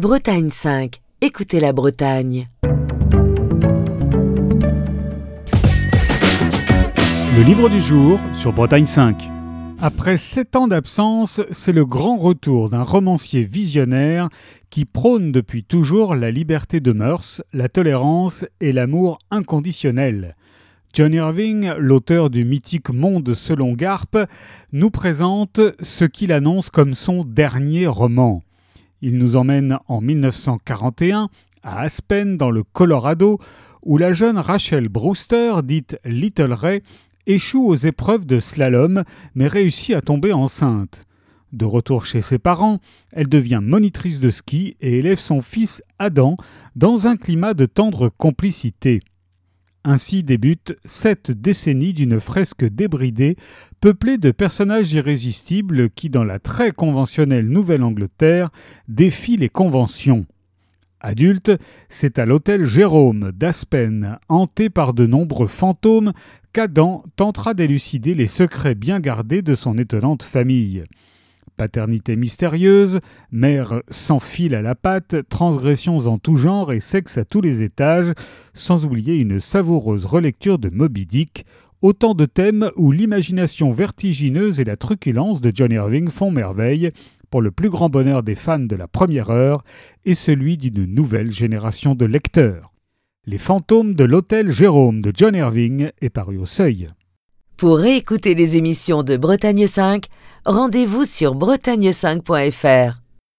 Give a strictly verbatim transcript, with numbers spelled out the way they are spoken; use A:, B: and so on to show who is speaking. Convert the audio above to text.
A: Bretagne cinq. Écoutez la Bretagne.
B: Le livre du jour sur Bretagne cinq. Après sept ans d'absence, c'est le grand retour d'un romancier visionnaire qui prône depuis toujours la liberté de mœurs, la tolérance et l'amour inconditionnel. John Irving, l'auteur du mythique Monde selon Garp, nous présente ce qu'il annonce comme son dernier roman. Il nous emmène en dix-neuf cent quarante et un à Aspen, dans le Colorado, où la jeune Rachel Brewster, dite Little Ray, échoue aux épreuves de slalom, mais réussit à tomber enceinte. De retour chez ses parents, elle devient monitrice de ski et élève son fils Adam dans un climat de tendre complicité. Ainsi débute sept décennies d'une fresque débridée, peuplée de personnages irrésistibles qui, dans la très conventionnelle Nouvelle-Angleterre, défient les conventions. Adulte, c'est à l'hôtel Jérôme d'Aspen, hanté par de nombreux fantômes, qu'Adam tentera d'élucider les secrets bien gardés de son étonnante famille. Paternité mystérieuse, mère sans fil à la patte, transgressions en tout genre et sexe à tous les étages, sans oublier une savoureuse relecture de Moby Dick, autant de thèmes où l'imagination vertigineuse et la truculence de John Irving font merveille, pour le plus grand bonheur des fans de la première heure et celui d'une nouvelle génération de lecteurs. Les fantômes de l'hôtel Jérôme de John Irving est paru au Seuil.
A: Pour réécouter les émissions de Bretagne cinq, rendez-vous sur bretagne cinq point f r.